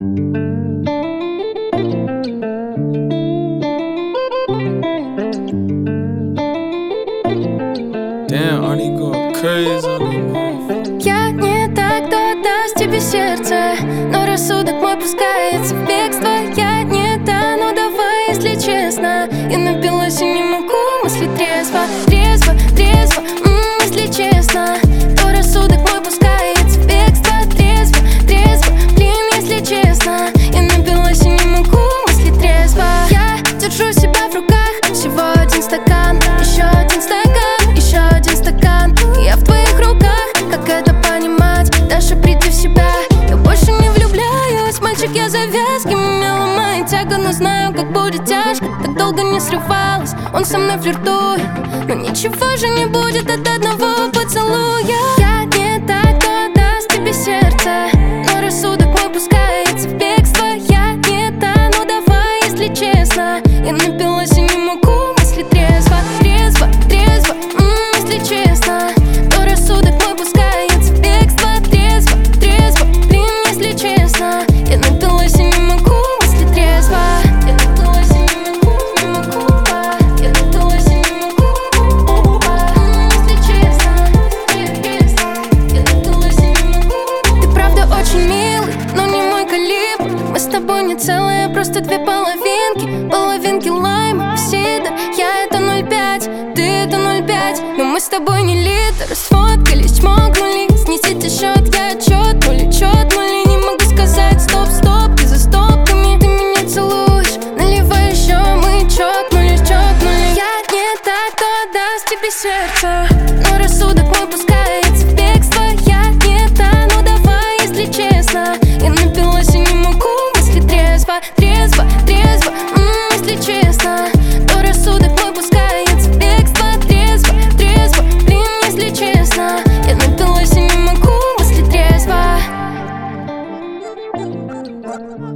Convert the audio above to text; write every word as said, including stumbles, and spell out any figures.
Damn, Arnie going crazy on me, man. Я не так, кто даст тебе сердце, но рассудок мой пускается в бегство. Я не та, ну давай, если честно. Я напилась и не могу мыслить трезво. Трезво, трезво, м-м, если честно, то рассудок мой пускается в бегство. Трезво, трезво, блин, если честно, я напилась и не могу мыслить трезво. Я держу себя в руках, всего один стакан, еще один стакан, еще один стакан. Я в твоих руках, как это понимать? Даша, приди в себя. Я больше не влюбляюсь, мальчик, я завязки. Меня ломает тяга, но знаю, как будет тяжко. Так долго не срывалась, он со мной флиртует, но ничего же не будет от одного поцелуя. Я не та, кто даст тебе сердце, но рассудок мой пускается в бегство. Я не та, ну давай, если честно, я напилась и не могу мыслить трезво. Трезво, трезво, м-м, если честно, то рассудок мой пускается в бегство. Трезво, трезво, блин, если честно, я напилась и не могу мыслить трезво. Я напилась и не могу, не могу, а. Я напилась и не могу, а. Если честно, честно, я напилась и не могу. Ты правда очень милый, но не мой калибр. Мы с тобой не целые, просто две половинки. Половинки лайма, сидр. Я это ноль пять, ты это ноль пять. Но мы с тобой не литр. Сфоткались, чмокнули. Снесите счет, я отчет, нули, чет, нули. Не могу сказать стоп, стоп, и за стопками ты меня целуешь. Наливай еще, мы чокнулись, чокнули. Я не та, кто даст тебе сердце, но рассудок мой пускается в бегство. Я не та, ну давай, если честно, я напилась и не могу мыслить трезво. Трезво, трезво, м-м, если честно, то рассудок мой пускается в бегство. Трезво, трезво, блин, если честно, я напилась и не могу мыслить трезво.